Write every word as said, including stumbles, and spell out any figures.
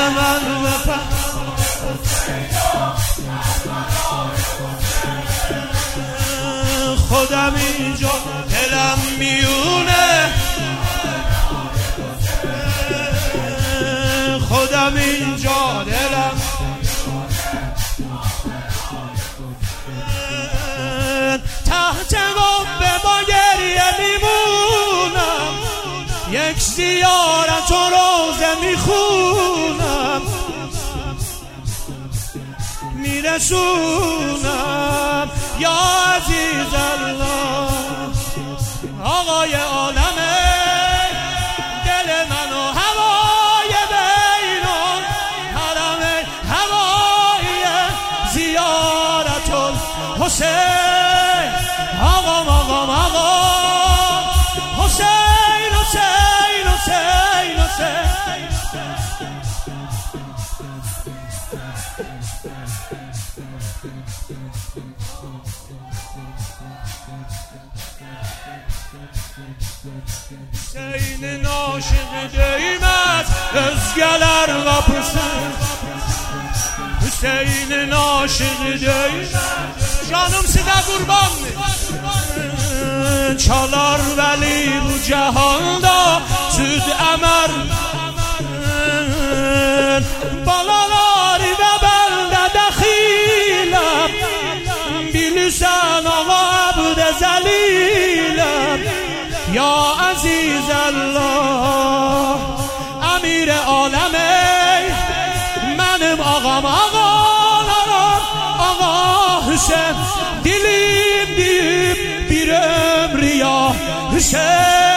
من بفهم خودم اینجا دلم میونه خودم اینجا دلم تحت قبه با گریه میمونم یک زیارت و روزه میخونم میرسونم یا عزیز الله آقای عالمه دل من و هوای بینان حرم هوای زیارت الحسین آقام آقام آقا حسین حسین حسین حسین Hüseyin aşığı değmez özgeler kapısı Hüseyin'in aşığı değmez Canım size kurban Çalar veli bu cihanda süd emer Balalar ve belde dexilem Bilirsen ama abde zelilem Ya aziz Allah Emir alem ey Benim ağam ağalarım Ağa Hüseyin Dilim deyip bir ömrü ya Hüseyin